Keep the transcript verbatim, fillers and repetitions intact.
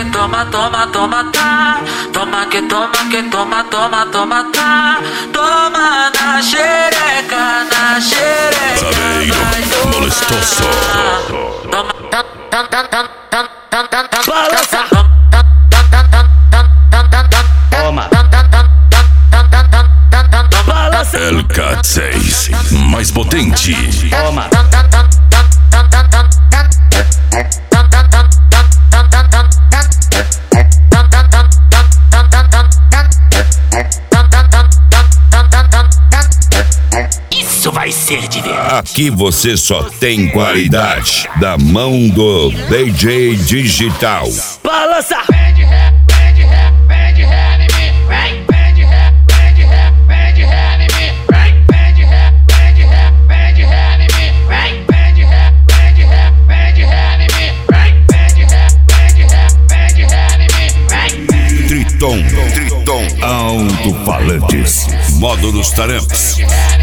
que toma, toma, toma, tá. Toma que toma, que toma, toma, toma, tá. Toma na xereca, na xereca. Sabeiro molestoso. Toma, tam, tam, tam, tam, tam, tam, tam, tam. Balança. Toma. Balança. L K seis, mais potente. Toma. Isso vai ser divertido. Aqui você só tem qualidade da mão do D J Digital. Balança. Vem de ré, vem de ré, vem de ré em mim. Vem, vem de ré, vem de ré, vem de ré em mim. Vem, vem de ré, vem de ré, vem de ré em mim. Vem, vem de ré, vem de ré, vem de ré em mim. Vem, vem de ré, vem de ré, vem de ré em mim. Vem, vem. Triton, Triton, alto-falantes, módulos tarampas.